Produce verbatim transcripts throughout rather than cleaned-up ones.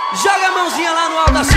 Joga a mãozinha lá no alto assim,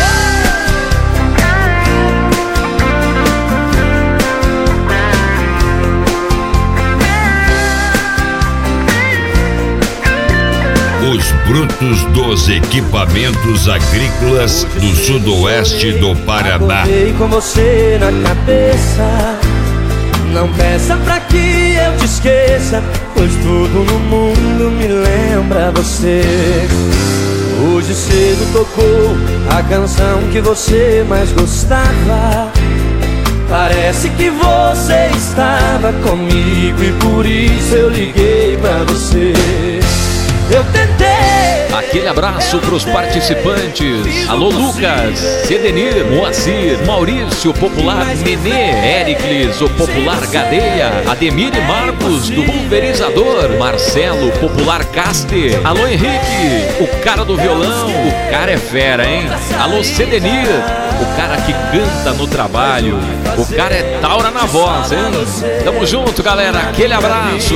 ó. Os brutos dos equipamentos agrícolas do sudoeste do Paraná. Acordei com você na cabeça. Não peça pra que eu te esqueça, pois tudo no mundo me lembra você. Hoje cedo tocou a canção que você mais gostava. Parece que você estava comigo e por isso eu liguei pra você. Eu tentei. Aquele abraço pros participantes. Alô Lucas, Sedenir, Moacir, Maurício, popular Nenê, Éricles, o popular Gadeia, Ademir e Marcos, do pulverizador, Marcelo, popular Caste. Alô Henrique, o cara do violão, o cara é fera, hein? Alô Sedenir, o cara que canta no trabalho, o cara é taura na voz, hein? Tamo junto, galera, aquele abraço.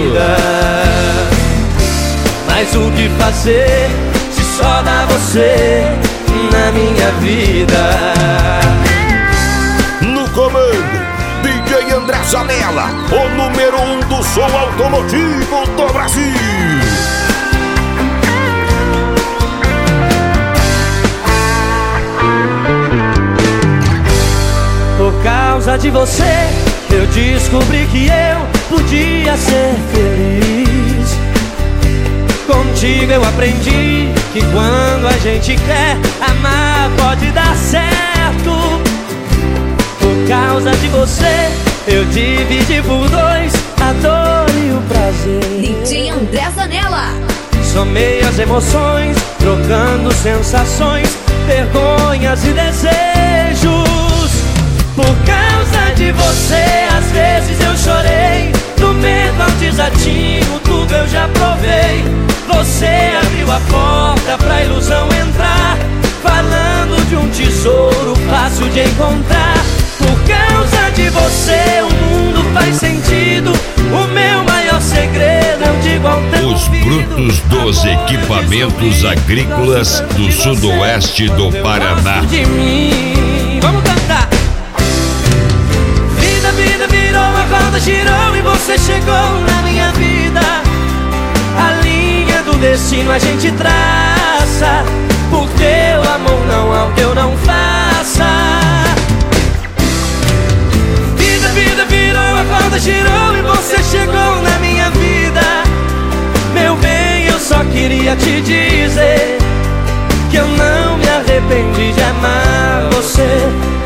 Mas o que fazer se só dá você na minha vida? No comando, D J André Zanella, o número um do som automotivo do Brasil. Por causa de você, eu descobri que eu podia ser feliz. Contigo eu aprendi que quando a gente quer amar pode dar certo. Por causa de você eu dividi por dois a dor e o prazer. D J André Zanella. Somei as emoções, trocando sensações, vergonhas e desejos. Por causa de você às vezes eu chorei, do medo ao desatino tudo eu já provei. Você abriu a porta pra ilusão entrar, falando de um tesouro fácil de encontrar. Por causa de você o mundo faz sentido. O meu maior segredo eu digo ao teu Os brutos dos equipamentos agrícolas do sudoeste do Paraná. De mim. Vamos cantar. Vida, vida virou, a roda girou e você chegou na minha vida. A linha do destino a gente traça, por teu amor não há o que eu não faça. Vida, vida virou, a roda girou e você chegou na minha vida. Meu bem, eu só queria te dizer que eu não me arrependi de amar você.